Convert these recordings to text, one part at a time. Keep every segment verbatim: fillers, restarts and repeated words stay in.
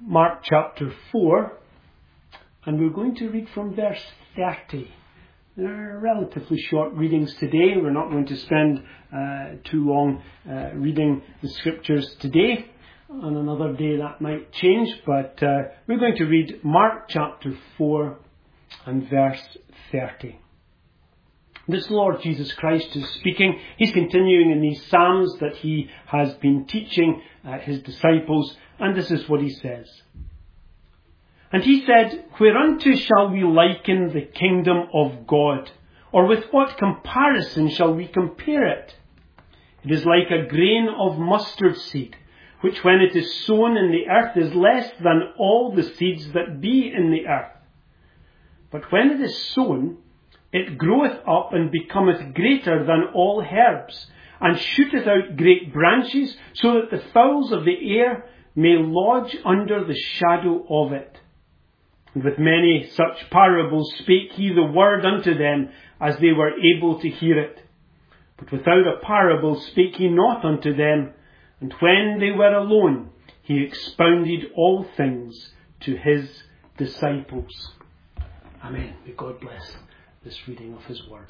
Mark chapter four, and we're going to read from verse thirty. They're relatively short readings today. We're not going to spend uh, too long uh, reading the scriptures today. On another day that might change, but uh, we're going to read Mark chapter four and verse thirty. This Lord Jesus Christ is speaking. He's continuing in these Psalms that he has been teaching uh, his disciples, and this is what he says. And he said, "Whereunto shall we liken the kingdom of God? Or with what comparison shall we compare it? It is like a grain of mustard seed, which when it is sown in the earth is less than all the seeds that be in the earth. But when it is sown, it groweth up and becometh greater than all herbs, and shooteth out great branches, so that the fowls of the air may lodge under the shadow of it. And with many such parables spake he the word unto them, as they were able to hear it. But without a parable spake he not unto them, and when they were alone, he expounded all things to his disciples." Amen. May God bless this reading of his word.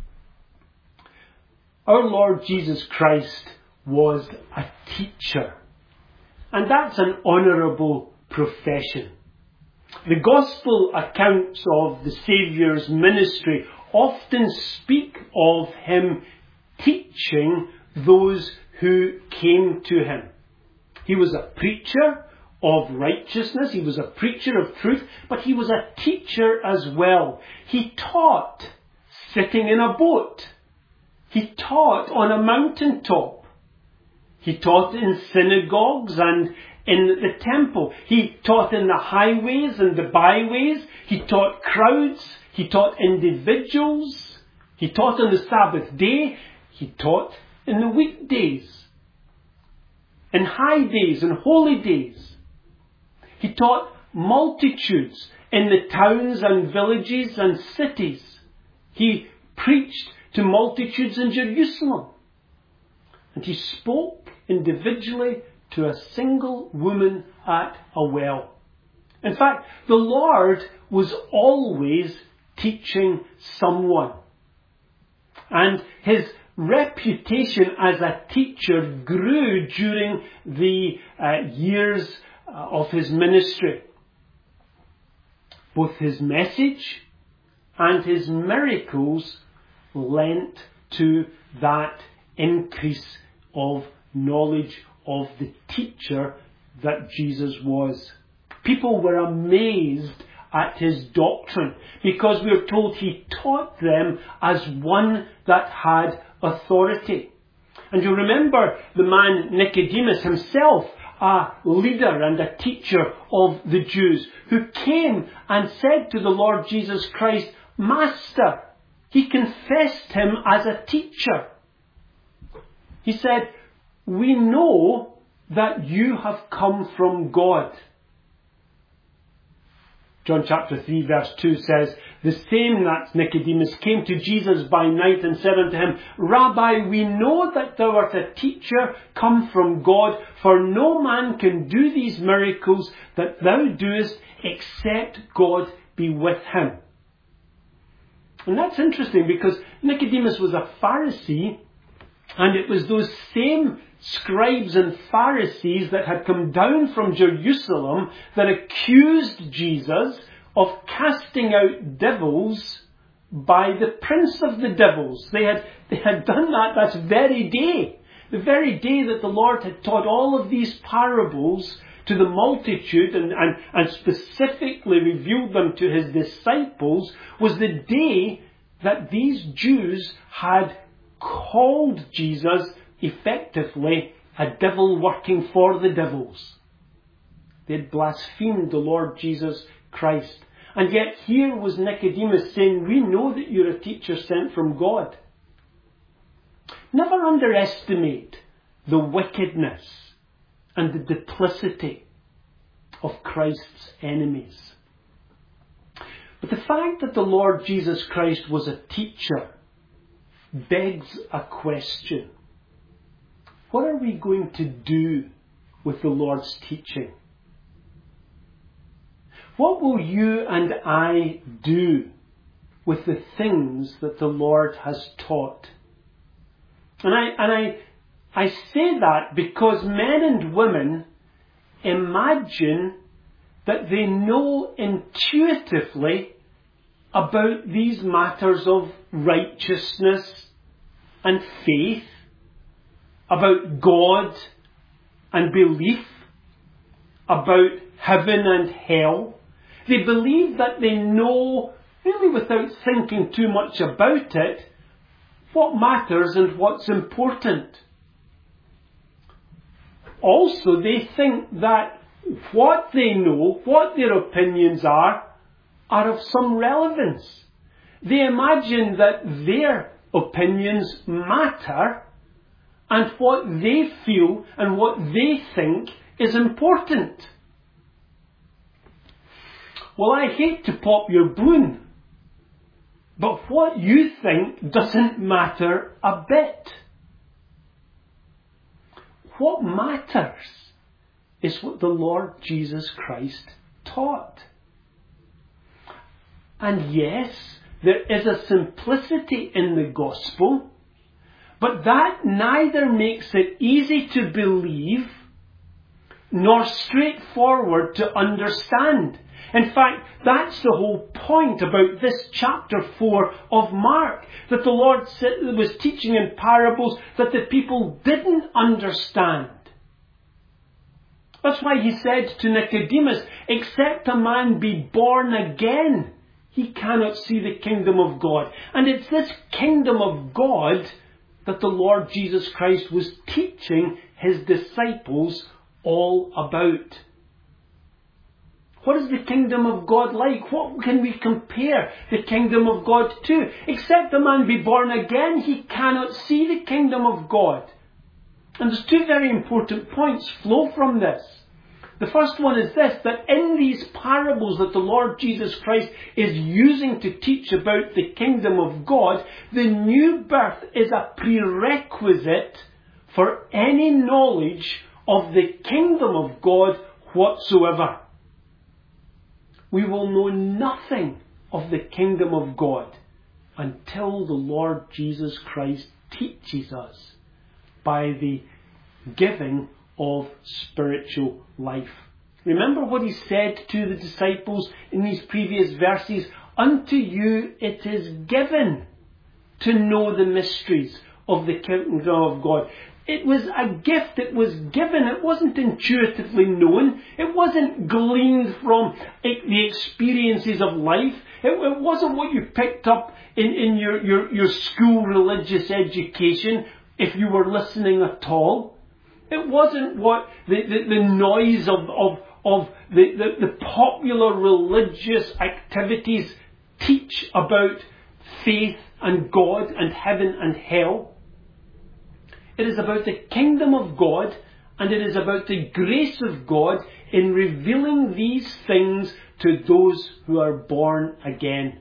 Our Lord Jesus Christ was a teacher, and that's an honourable profession. The gospel accounts of the Saviour's ministry often speak of him teaching those who came to him. He was a preacher of righteousness, he was a preacher of truth, but he was a teacher as well. He taught sitting in a boat. He taught on a mountaintop. He taught in synagogues and in the temple. He taught in the highways and the byways. He taught crowds. He taught individuals. He taught on the Sabbath day. He taught in the weekdays, in high days and holy days. He taught multitudes in the towns and villages and cities. He preached to multitudes in Jerusalem. And he spoke individually to a single woman at a well. In fact, the Lord was always teaching someone. And his reputation as a teacher grew during the uh, years of his ministry. Both his message and his miracles lent to that increase of knowledge of the teacher that Jesus was. People were amazed at his doctrine because we are told he taught them as one that had authority. And you remember the man Nicodemus himself, a leader and a teacher of the Jews, who came and said to the Lord Jesus Christ, "Master." He confessed him as a teacher. He said, "We know that you have come from God." John chapter three verse two says, "The same," that's Nicodemus, "came to Jesus by night and said unto him, Rabbi, we know that thou art a teacher come from God, for no man can do these miracles that thou doest except God be with him." And that's interesting because Nicodemus was a Pharisee, and it was those same scribes and Pharisees that had come down from Jerusalem that accused Jesus of casting out devils by the prince of the devils. They had, they had done that that very day. The very day that the Lord had taught all of these parables to the multitude and, and, and specifically revealed them to his disciples was the day that these Jews had called Jesus effectively a devil working for the devils. They had blasphemed the Lord Jesus Christ. And yet here was Nicodemus saying, "We know that you're a teacher sent from God." Never underestimate the wickedness and the duplicity of Christ's enemies. But the fact that the Lord Jesus Christ was a teacher begs a question. What are we going to do with the Lord's teaching? What will you and I do with the things that the Lord has taught? And I, and I, I say that because men and women imagine that they know intuitively about these matters of righteousness and faith, about God and belief, about heaven and hell. They believe that they know, really without thinking too much about it, what matters and what's important. Also, they think that what they know, what their opinions are, are of some relevance. They imagine that their opinions matter and what they feel and what they think is important. Well, I hate to pop your balloon, but what you think doesn't matter a bit. What matters is what the Lord Jesus Christ taught. And yes, there is a simplicity in the gospel, but that neither makes it easy to believe nor straightforward to understand. In fact, that's the whole point about this chapter four of Mark, that the Lord was teaching in parables that the people didn't understand. That's why he said to Nicodemus, except a man be born again, he cannot see the kingdom of God. And it's this kingdom of God that the Lord Jesus Christ was teaching his disciples all about. What is the kingdom of God like? What can we compare the kingdom of God to? Except a man be born again, he cannot see the kingdom of God. And there's two very important points flow from this. The first one is this, that in these parables that the Lord Jesus Christ is using to teach about the kingdom of God, the new birth is a prerequisite for any knowledge of the kingdom of God whatsoever. We will know nothing of the kingdom of God until the Lord Jesus Christ teaches us by the giving of spiritual life. Remember what he said to the disciples in these previous verses? Unto you it is given to know the mysteries of the kingdom of God. It was a gift. It was given. It wasn't intuitively known. It wasn't gleaned from the experiences of life. It, it wasn't what you picked up in, in your, your, your school religious education, if you were listening at all. It wasn't what the, the, the noise of, of, of the, the, the popular religious activities teach about faith and God and heaven and hell. It is about the kingdom of God, and it is about the grace of God in revealing these things to those who are born again.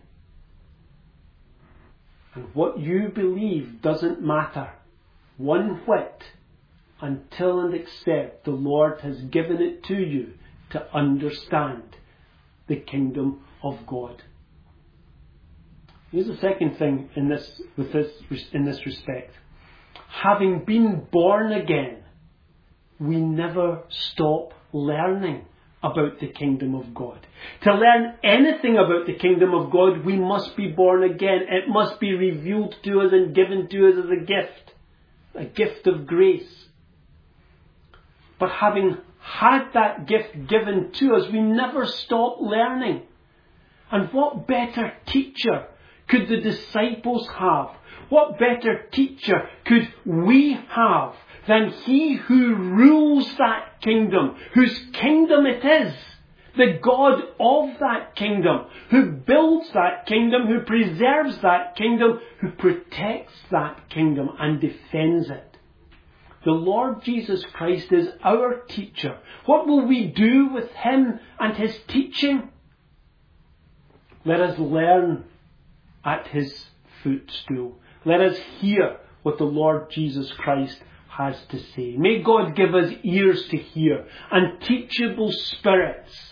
And what you believe doesn't matter one whit until and except the Lord has given it to you to understand the kingdom of God. Here's the second thing in this, with this, in this respect. Having been born again, we never stop learning about the kingdom of God. To learn anything about the kingdom of God, we must be born again. It must be revealed to us and given to us as a gift, a gift of grace. But having had that gift given to us, we never stop learning. And what better teacher could the disciples have? What better teacher could we have than he who rules that kingdom, whose kingdom it is, the God of that kingdom, who builds that kingdom, who preserves that kingdom, who protects that kingdom and defends it. The Lord Jesus Christ is our teacher. What will we do with him and his teaching? Let us learn at his footstool. Let us hear what the Lord Jesus Christ has to say. May God give us ears to hear and teachable spirits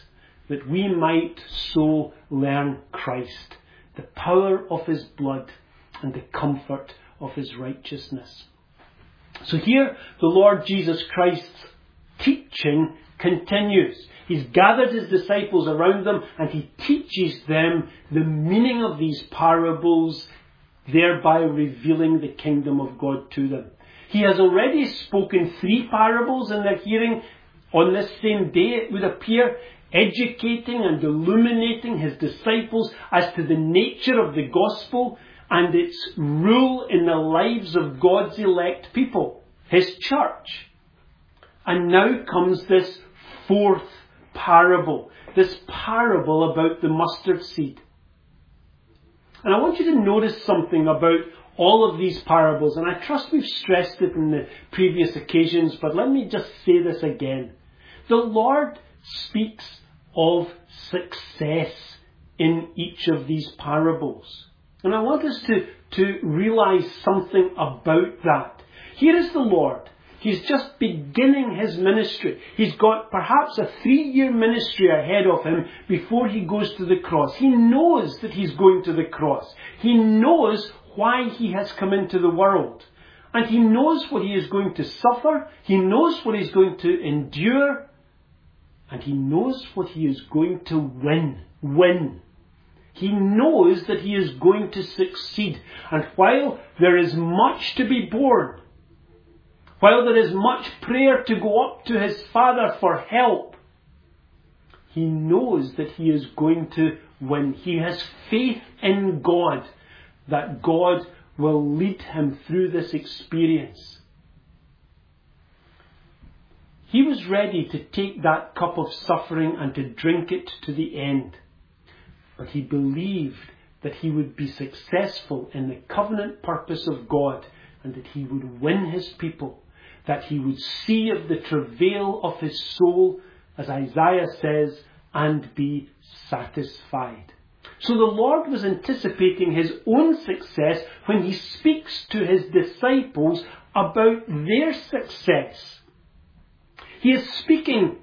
that we might so learn Christ, the power of his blood and the comfort of his righteousness. So here the Lord Jesus Christ's teaching continues. He's gathered his disciples around them and he teaches them the meaning of these parables, thereby revealing the kingdom of God to them. He has already spoken three parables in their hearing on this same day, it would appear, educating and illuminating his disciples as to the nature of the gospel and its rule in the lives of God's elect people, his church. And now comes this fourth parable, this parable about the mustard seed. And I want you to notice something about all of these parables, and I trust we've stressed it in the previous occasions, but let me just say this again. The Lord speaks of success in each of these parables. And I want us to, to realize something about that. Here is the Lord. He's just beginning his ministry. He's got perhaps a three-year ministry ahead of him before he goes to the cross. He knows that he's going to the cross. He knows why he has come into the world. And he knows what he is going to suffer. He knows what he's going to endure. And he knows what he is going to win. Win. He knows that he is going to succeed. And while there is much to be borne, while there is much prayer to go up to his Father for help, he knows that he is going to win. He has faith in God, that God will lead him through this experience. He was ready to take that cup of suffering and to drink it to the end. But he believed that he would be successful in the covenant purpose of God and that he would win his people, that he would see of the travail of his soul, as Isaiah says, and be satisfied. So the Lord was anticipating his own success when he speaks to his disciples about their success. He is speaking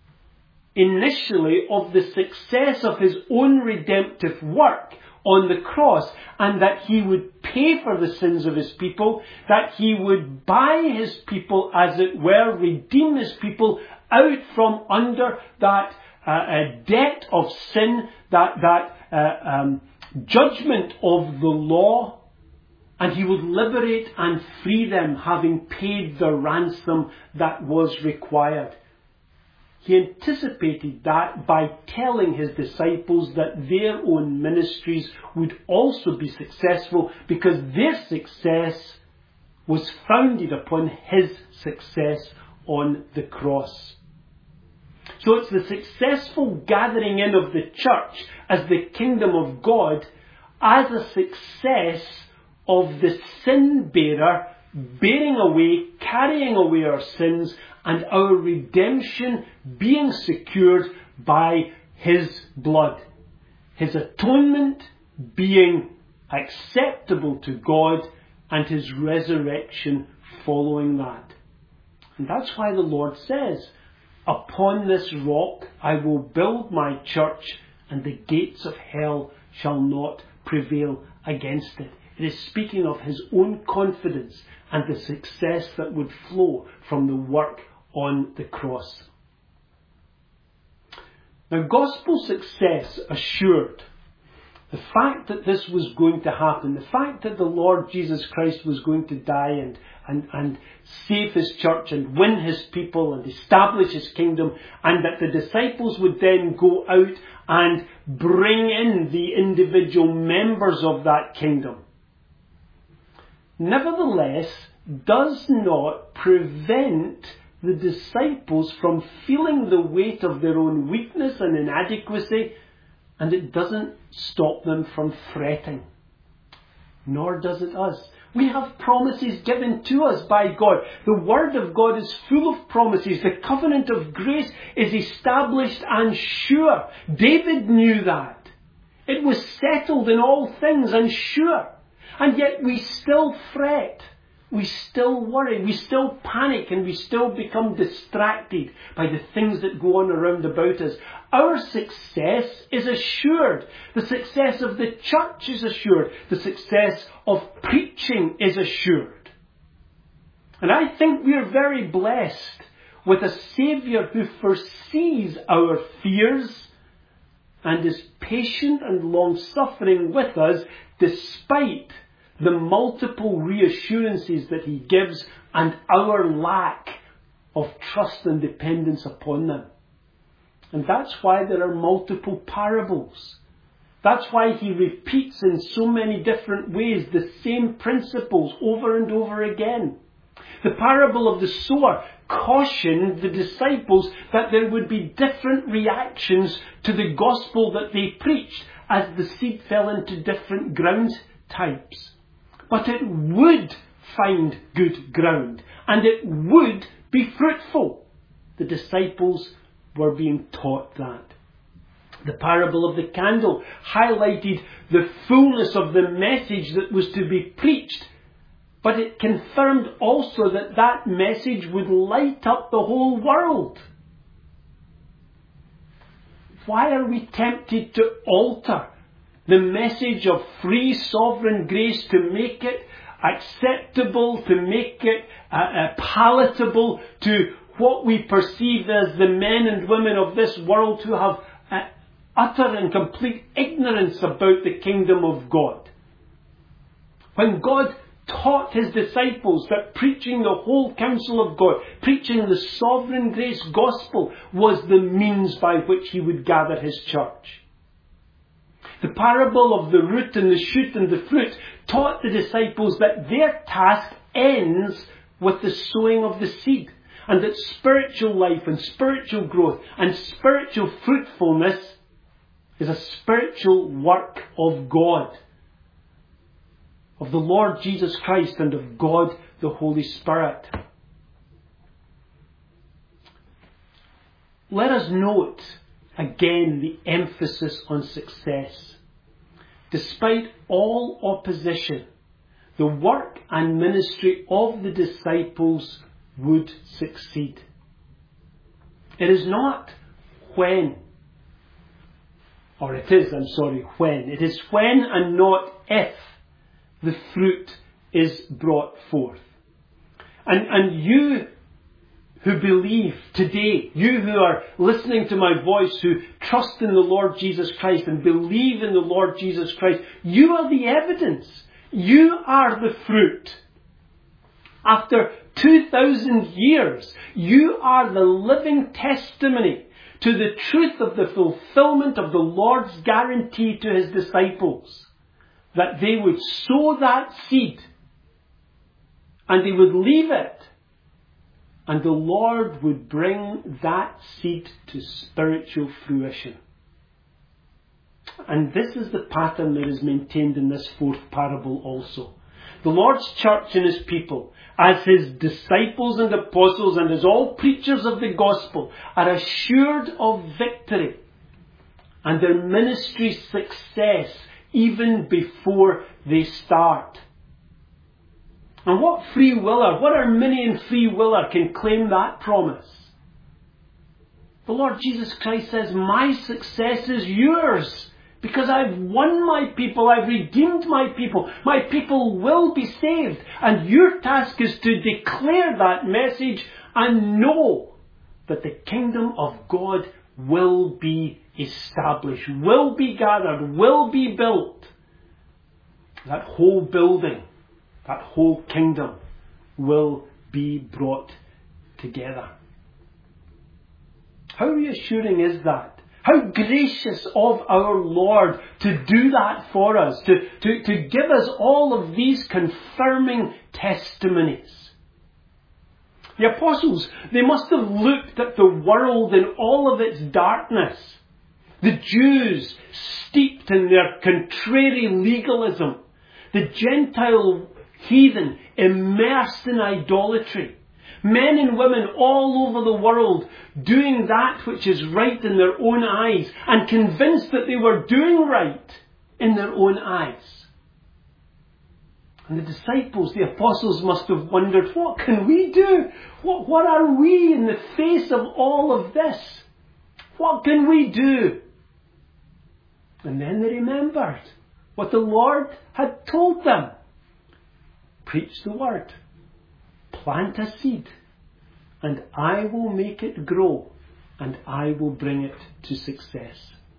initially of the success of his own redemptive work on the cross, and that he would pay for the sins of his people, that he would buy his people, as it were, redeem his people out from under that uh, uh, debt of sin, that, that uh, um, judgment of the law, and he would liberate and free them, having paid the ransom that was required. He anticipated that by telling his disciples that their own ministries would also be successful, because their success was founded upon his success on the cross. So it's the successful gathering in of the church as the kingdom of God as a success of the sin bearer bearing away, carrying away our sins, and our redemption being secured by his blood. His atonement being acceptable to God, and his resurrection following that. And that's why the Lord says, "Upon this rock I will build my church, and the gates of hell shall not prevail against it." It is speaking of his own confidence and the success that would flow from the work on the cross. Now, gospel success assured, the fact that this was going to happen, the fact that the Lord Jesus Christ was going to die and, and, and save his church and win his people and establish his kingdom, and that the disciples would then go out and bring in the individual members of that kingdom, nevertheless does not prevent the disciples from feeling the weight of their own weakness and inadequacy, and it doesn't stop them from fretting. Nor does it us. We have promises given to us by God. The Word of God is full of promises. The covenant of grace is established and sure. David knew that. It was settled in all things and sure. And yet we still fret. we still worry, we still panic, and we still become distracted by the things that go on around about us. Our success is assured. The success of the church is assured. The success of preaching is assured. And I think we are very blessed with a Saviour who foresees our fears and is patient and long-suffering with us despite the multiple reassurances that he gives and our lack of trust and dependence upon them. And that's why there are multiple parables. That's why he repeats in so many different ways the same principles over and over again. The parable of the sower cautioned the disciples that there would be different reactions to the gospel that they preached as the seed fell into different ground types. But it would find good ground, and it would be fruitful. The disciples were being taught that. The parable of the candle highlighted the fullness of the message that was to be preached, but it confirmed also that that message would light up the whole world. Why are we tempted to alter the message of free sovereign grace to make it acceptable, to make it uh, uh, palatable to what we perceive as the men and women of this world who have uh, utter and complete ignorance about the kingdom of God? When God taught his disciples that preaching the whole counsel of God, preaching the sovereign grace gospel, was the means by which he would gather his church. The parable of the root and the shoot and the fruit taught the disciples that their task ends with the sowing of the seed, and that spiritual life and spiritual growth and spiritual fruitfulness is a spiritual work of God, of the Lord Jesus Christ and of God the Holy Spirit. Let us note again the emphasis on success. Despite all opposition, the work and ministry of the disciples would succeed. It is not when, or it is, I'm sorry, when. It is when and not if the fruit is brought forth. And, and you who believe today, you who are listening to my voice, who trust in the Lord Jesus Christ and believe in the Lord Jesus Christ, you are the evidence. You are the fruit. After two thousand years, you are the living testimony to the truth of the fulfillment of the Lord's guarantee to his disciples, that they would sow that seed and they would leave it, and the Lord would bring that seed to spiritual fruition. And this is the pattern that is maintained in this fourth parable also. The Lord's church and his people, as his disciples and apostles and as all preachers of the gospel, are assured of victory and their ministry's success even before they start. And what free willer, what Arminian free willer can claim that promise? The Lord Jesus Christ says, my success is yours, because I've won my people, I've redeemed my people, my people will be saved. And your task is to declare that message and know that the kingdom of God will be established, will be gathered, will be built. That whole building, that whole kingdom will be brought together. How reassuring is that? How gracious of our Lord to do that for us, to, to, to give us all of these confirming testimonies. The apostles, they must have looked at the world in all of its darkness. The Jews steeped in their contrary legalism. The Gentile heathen immersed in idolatry. Men and women all over the world doing that which is right in their own eyes and convinced that they were doing right in their own eyes. And the disciples, the apostles must have wondered, what can we do? What, what are we in the face of all of this? What can we do? And then they remembered what the Lord had told them. Preach the word. Plant a seed. And I will make it grow. And I will bring it to success.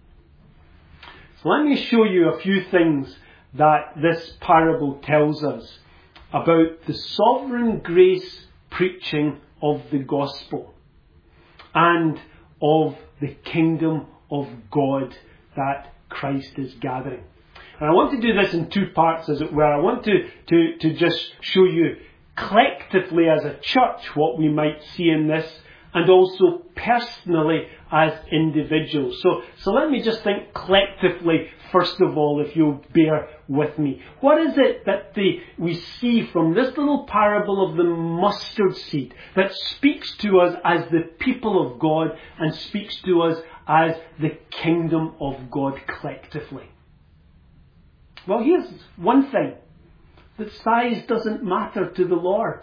So let me show you a few things that this parable tells us about the sovereign grace preaching of the gospel and of the kingdom of God that Christ is gathering. And I want to do this in two parts, as it were. I want to, to, to just show you collectively as a church what we might see in this, and also personally as individuals. So, so let me just think collectively, first of all, if you'll bear with me. What is it that the, we see from this little parable of the mustard seed that speaks to us as the people of God and speaks to us as the kingdom of God collectively? Well, here's one thing. That size doesn't matter to the Lord.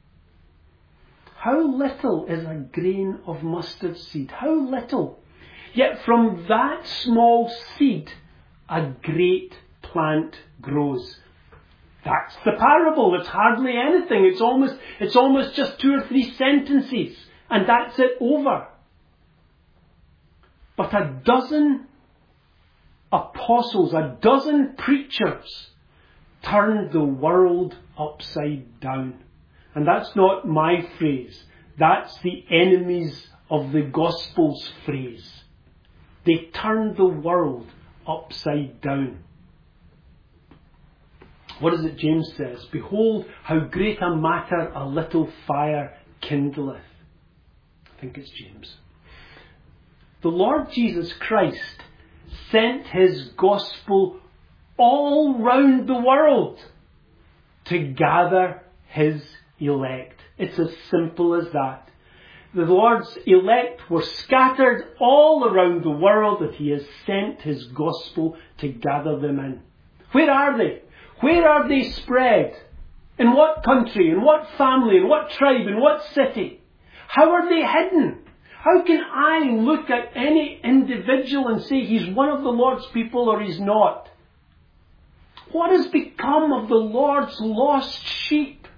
How little is a grain of mustard seed? How little? Yet from that small seed, a great plant grows. That's the parable. It's hardly anything. It's almost, it's almost just two or three sentences. And that's it over. But a dozen apostles, a dozen preachers turned the world upside down. And that's not my phrase. That's the enemies of the gospel's phrase. They turned the world upside down. What is it James says? Behold, how great a matter a little fire kindleth. I think it's James. The Lord Jesus Christ sent his gospel all round the world to gather his elect. It's as simple as that. The Lord's elect were scattered all around the world, and he has sent his gospel to gather them in. Where are they? Where are they spread? In what country? In what family? In what tribe? In what city? How are they hidden? How can I look at any individual and say he's one of the Lord's people or he's not? What has become of the Lord's lost sheep?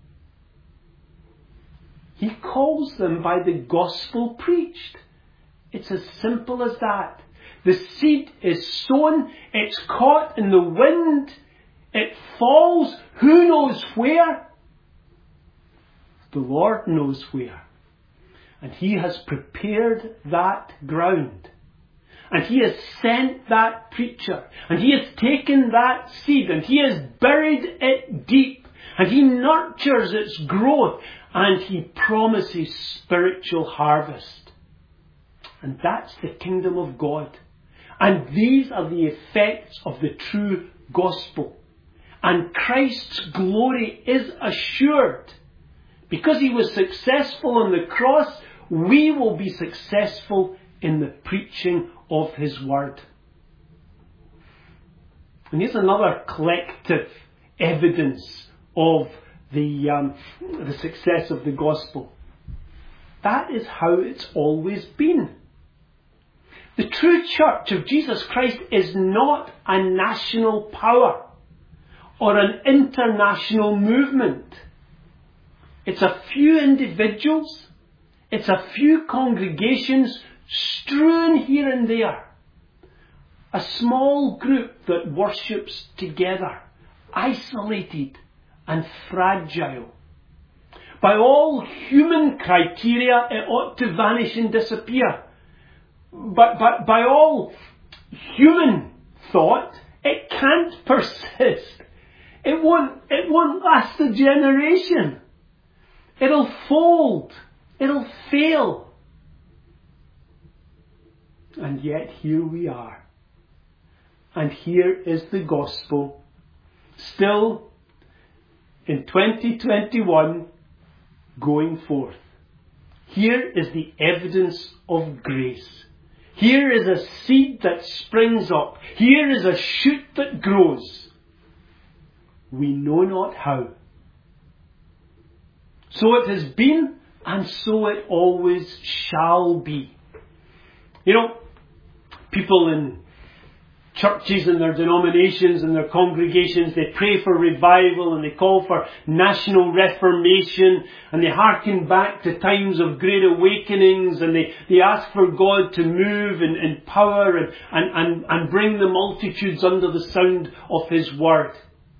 He calls them by the gospel preached. It's as simple as that. The seed is sown, it's caught in the wind, it falls, who knows where? The Lord knows where. And he has prepared that ground. And he has sent that preacher. And he has taken that seed and he has buried it deep. And he nurtures its growth. And he promises spiritual harvest. And that's the kingdom of God. And these are the effects of the true gospel. And Christ's glory is assured. Because he was successful on the cross, we will be successful in the preaching of his word. And here's another collective evidence of the, um, the success of the gospel. That is how it's always been. The true church of Jesus Christ is not a national power or an international movement. It's a few individuals, it's a few congregations strewn here and there. A small group that worships together, isolated and fragile. By all human criteria, it ought to vanish and disappear. But, but by all human thought, it can't persist. It won't, it won't last a generation. It'll fold. It'll fail. And yet here we are. And here is the gospel. Still in twenty twenty-one going forth. Here is the evidence of grace. Here is a seed that springs up. Here is a shoot that grows. we know not how. So it has been, and so it always shall be. You know, people in churches and their denominations and their congregations, they pray for revival and they call for national reformation and they hearken back to times of great awakenings and they, they ask for God to move in, in power and, and, and, and bring the multitudes under the sound of His word.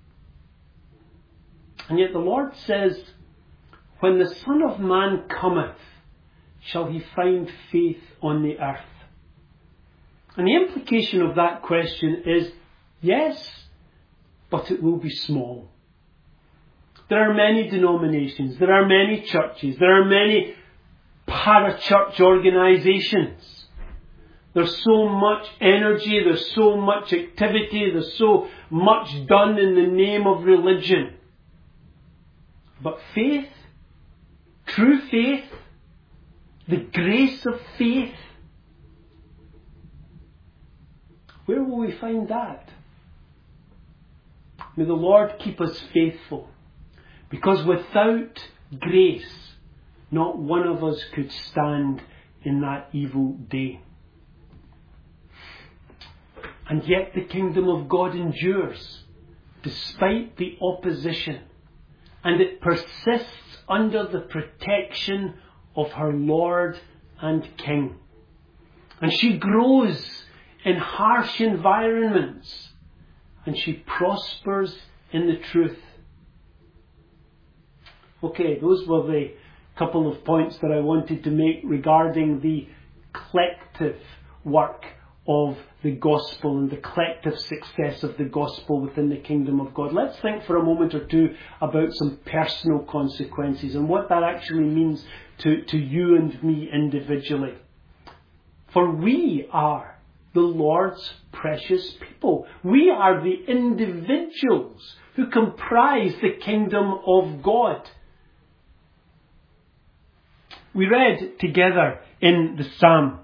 And yet the Lord says, when the Son of Man cometh, shall He find faith on the earth? And the implication of that question is, yes, but it will be small. There are many denominations, there are many churches, there are many para-church organisations. There's so much energy, there's so much activity, there's so much done in the name of religion. But faith, true faith, the grace of faith, where will we find that? May the Lord keep us faithful, because without grace, not one of us could stand in that evil day. And yet the kingdom of God endures, despite the opposition, and it persists under the protection of her Lord and King. And she grows in harsh environments, and she prospers in the truth. Okay, those were the couple of points that I wanted to make regarding the collective work of the gospel and the collective success of the gospel within the kingdom of God. Let's think for a moment or two about some personal consequences and what that actually means to, to you and me individually. For we are the Lord's precious people. We are the individuals who comprise the kingdom of God. We read together in the Psalm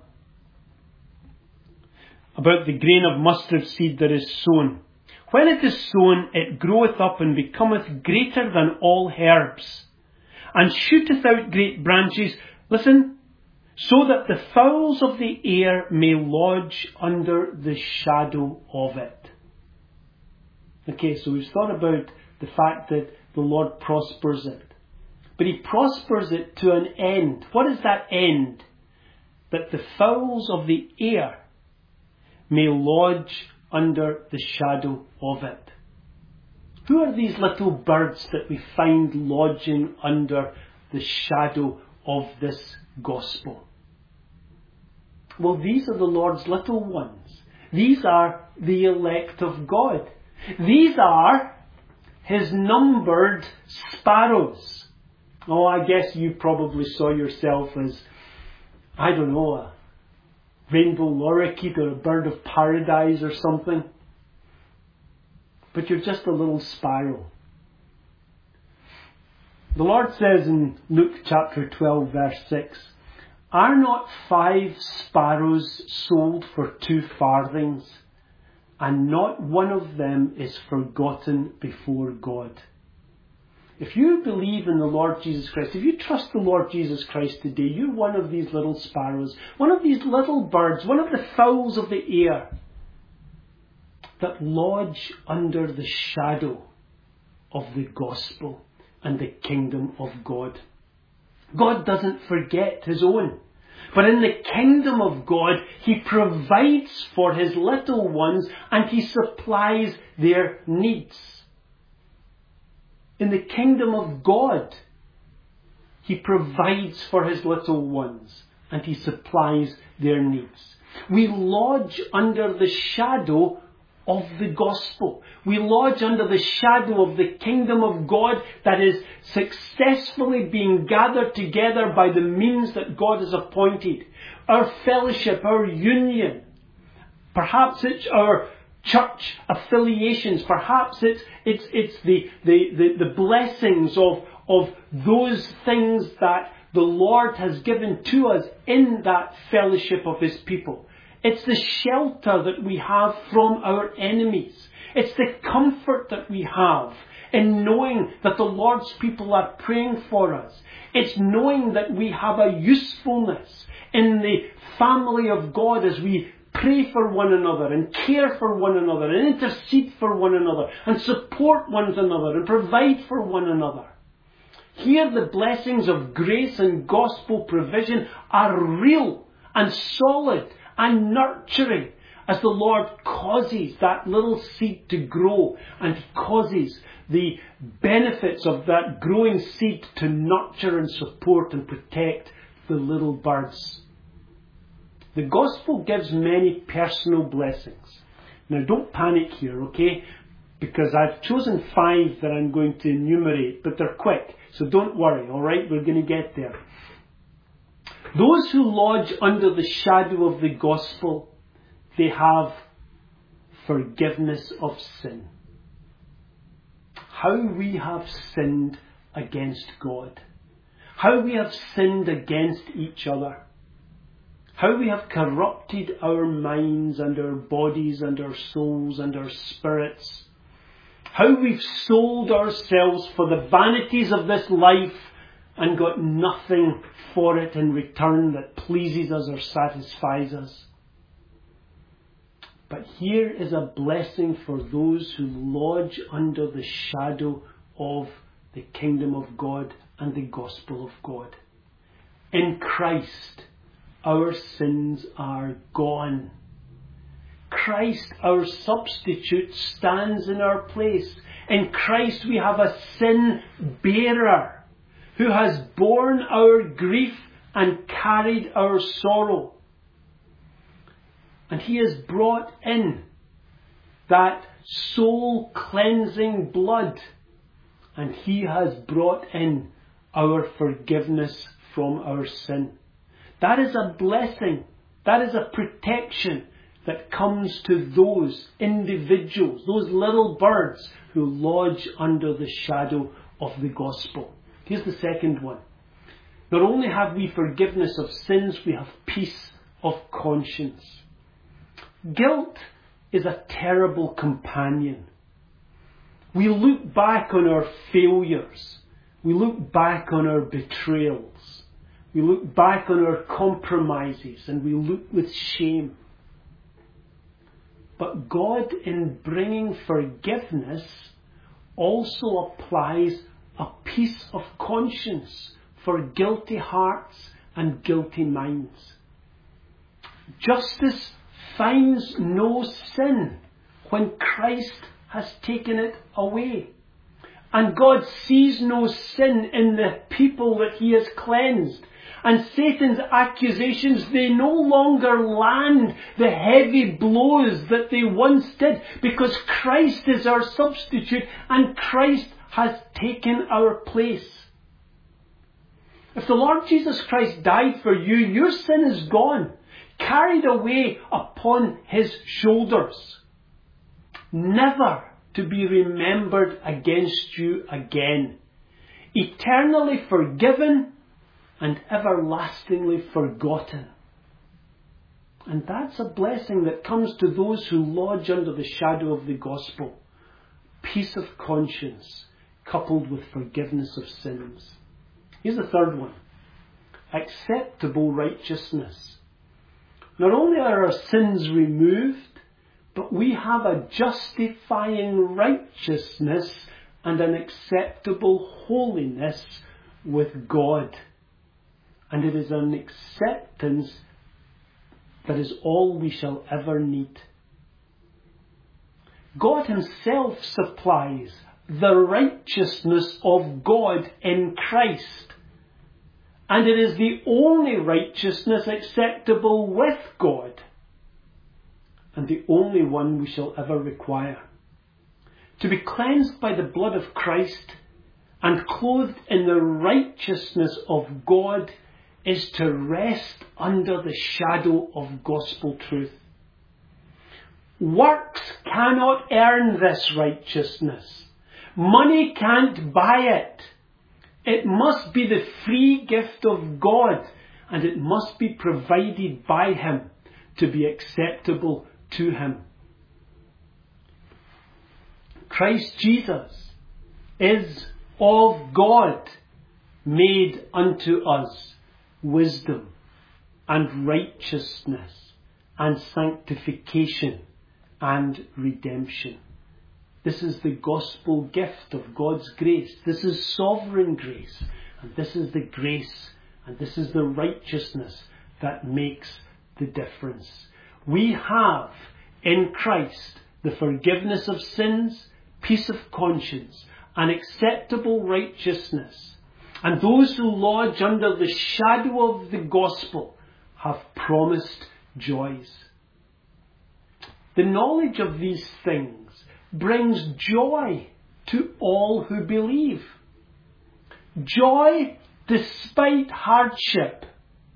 about the grain of mustard seed that is sown. When it is sown, it groweth up and becometh greater than all herbs, and shooteth out great branches. Listen, so that the fowls of the air may lodge under the shadow of it. Okay, so we've thought about the fact that the Lord prospers it. But He prospers it to an end. What is that end? That the fowls of the air may lodge under the shadow of it. Who are these little birds that we find lodging under the shadow of this gospel? Well, these are the Lord's little ones. These are the elect of God. These are His numbered sparrows. Oh, I guess you probably saw yourself as, I don't know, a rainbow lorikeet or a bird of paradise or something. But you're just a little sparrow. The Lord says in Luke chapter twelve verse six, are not five sparrows sold for two farthings, and not one of them is forgotten before God? If you believe in the Lord Jesus Christ, if you trust the Lord Jesus Christ today, you're one of these little sparrows, one of these little birds, one of the fowls of the air that lodge under the shadow of the gospel and the kingdom of God. God doesn't forget His own. But in the kingdom of God, He provides for His little ones and He supplies their needs. In the kingdom of God, He provides for His little ones and He supplies their needs. We lodge under the shadow of the gospel. We lodge under the shadow of the kingdom of God that is successfully being gathered together by the means that God has appointed. Our fellowship, our union. Perhaps it's our church affiliations. Perhaps it's it's it's the the, the, the blessings of, of those things that the Lord has given to us in that fellowship of His people. It's the shelter that we have from our enemies. It's the comfort that we have in knowing that the Lord's people are praying for us. It's knowing that we have a usefulness in the family of God as we pray for one another and care for one another and intercede for one another and support one another and provide for one another. Here the blessings of grace and gospel provision are real and solid and nurturing as the Lord causes that little seed to grow and He causes the benefits of that growing seed to nurture and support and protect the little birds. The gospel gives many personal blessings. Now don't panic here, okay? Because I've chosen five that I'm going to enumerate, but they're quick, so don't worry, alright? We're going to get there. Those who lodge under the shadow of the gospel, they have forgiveness of sin. How we have sinned against God. How we have sinned against each other. How we have corrupted our minds and our bodies and our souls and our spirits. How we've sold ourselves for the vanities of this life and got nothing for it in return that pleases us or satisfies us. But here is a blessing for those who lodge under the shadow of the kingdom of God and the gospel of God. In Christ, our sins are gone. Christ, our substitute, stands in our place. In Christ we have a sin bearer who has borne our grief and carried our sorrow. And He has brought in that soul cleansing blood. And He has brought in our forgiveness from our sin. That is a blessing. That is a protection that comes to those individuals, those little birds who lodge under the shadow of the gospel. Here's the second one. Not only have we forgiveness of sins, we have peace of conscience. Guilt is a terrible companion. We look back on our failures. We look back on our betrayals. We look back on our compromises and we look with shame. But God, in bringing forgiveness, also applies a peace of conscience for guilty hearts and guilty minds. Justice finds no sin when Christ has taken it away. And God sees no sin in the people that He has cleansed. And Satan's accusations, they no longer land the heavy blows that they once did, because Christ is our substitute and Christ has taken our place. If the Lord Jesus Christ died for you, your sin is gone, carried away upon His shoulders, never to be remembered against you again, eternally forgiven and everlastingly forgotten. And that's a blessing that comes to those who lodge under the shadow of the gospel. Peace of conscience coupled with forgiveness of sins. Here's the third one. Acceptable righteousness. Not only are our sins removed, but we have a justifying righteousness and an acceptable holiness with God. And it is an acceptance that is all we shall ever need. God Himself supplies the righteousness of God in Christ. And it is the only righteousness acceptable with God. And the only one we shall ever require. To be cleansed by the blood of Christ and clothed in the righteousness of God is to rest under the shadow of gospel truth. Works cannot earn this righteousness. Money can't buy it. It must be the free gift of God, and it must be provided by Him to be acceptable to Him. Christ Jesus is of God, made unto us wisdom and righteousness and sanctification and redemption. This is the gospel gift of God's grace. This is sovereign grace. And this is the grace and this is the righteousness that makes the difference. We have in Christ the forgiveness of sins, peace of conscience, and acceptable righteousness. And those who lodge under the shadow of the gospel have promised joys. The knowledge of these things brings joy to all who believe. Joy despite hardship.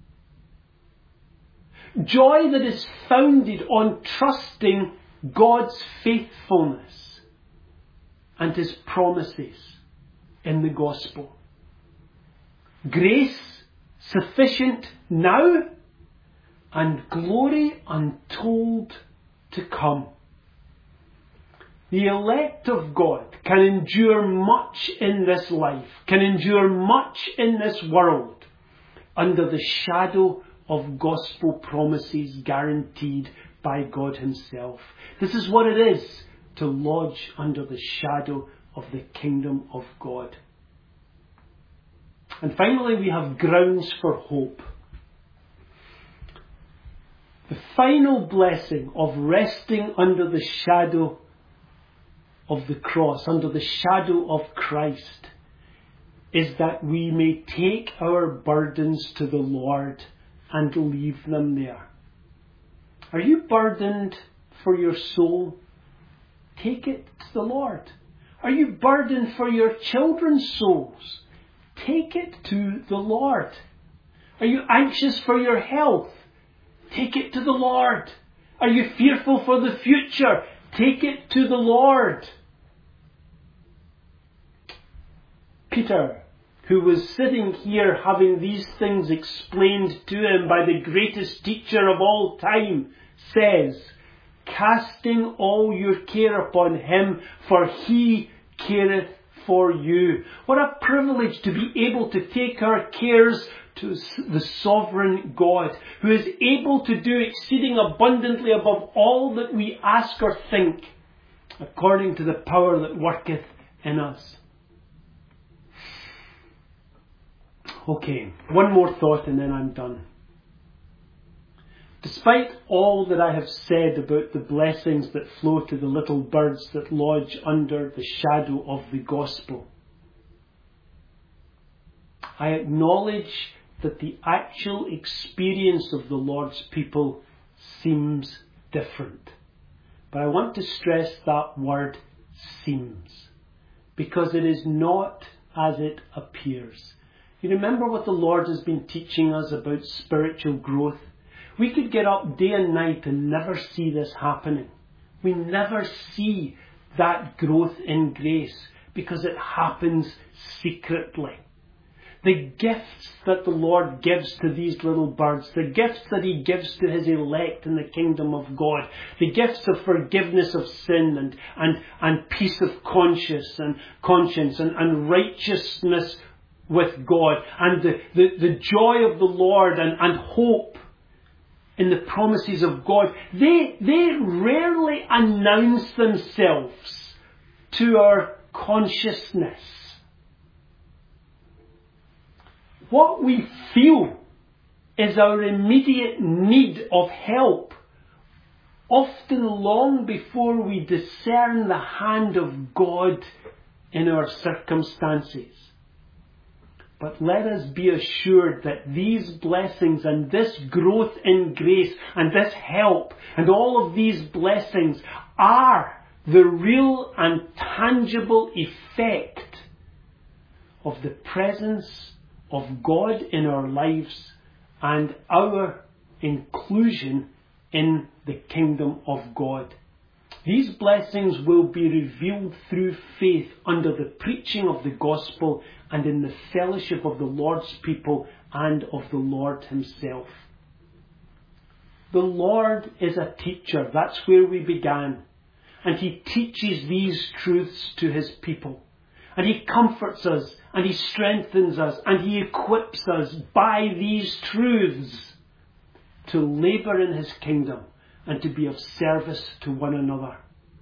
Joy that is founded on trusting God's faithfulness and His promises in the gospel. Grace sufficient now and glory untold to come. The elect of God can endure much in this life, can endure much in this world under the shadow of gospel promises guaranteed by God Himself. This is what it is to lodge under the shadow of the kingdom of God. And finally, we have grounds for hope. The final blessing of resting under the shadow of the cross, under the shadow of Christ, is that we may take our burdens to the Lord and leave them there. Are you burdened for your soul? Take it to the Lord. Are you burdened for your children's souls? Take it to the Lord. Are you anxious for your health? Take it to the Lord. Are you fearful for the future? Take it to the Lord. Peter, who was sitting here having these things explained to him by the greatest teacher of all time, says, casting all your care upon Him, for He careth for you. What a privilege to be able to take our cares to the sovereign God, who is able to do exceeding abundantly above all that we ask or think, according to the power that worketh in us. Okay, one more thought and then I'm done. Despite all that I have said about the blessings that flow to the little birds that lodge under the shadow of the gospel, I acknowledge that the actual experience of the Lord's people seems different. But I want to stress that word seems, because it is not as it appears. You remember what the Lord has been teaching us about spiritual growth? We could get up day and night and never see this happening. We never see that growth in grace because it happens secretly. The gifts that the Lord gives to these little birds, the gifts that He gives to His elect in the kingdom of God, the gifts of forgiveness of sin and, and, and peace of conscience and conscience and, and righteousness with God, and the, the, the joy of the Lord and, and hope in the promises of God, they, they rarely announce themselves to our consciousness. What we feel is our immediate need of help, often long before we discern the hand of God in our circumstances. But let us be assured that these blessings and this growth in grace and this help and all of these blessings are the real and tangible effect of the presence of God in our lives and our inclusion in the kingdom of God. These blessings will be revealed through faith under the preaching of the gospel and in the fellowship of the Lord's people and of the Lord Himself. The Lord is a teacher. That's where we began. And He teaches these truths to His people. And He comforts us, and He strengthens us, and He equips us by these truths to labour in His kingdom and to be of service to one another.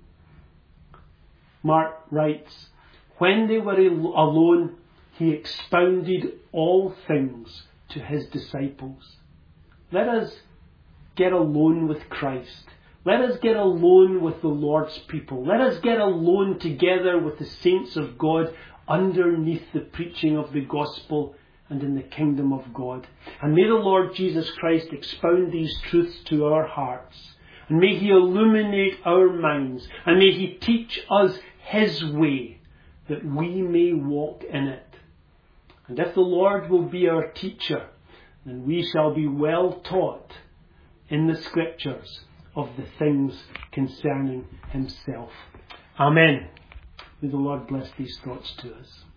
Mark writes, when they were alone, He expounded all things to His disciples. Let us get alone with Christ. Let us get alone with the Lord's people. Let us get alone together with the saints of God underneath the preaching of the gospel and in the kingdom of God. And may the Lord Jesus Christ expound these truths to our hearts. And may He illuminate our minds. And may He teach us His way, that we may walk in it. And if the Lord will be our teacher, then we shall be well taught in the Scriptures of the things concerning Himself. Amen. May the Lord bless these thoughts to us.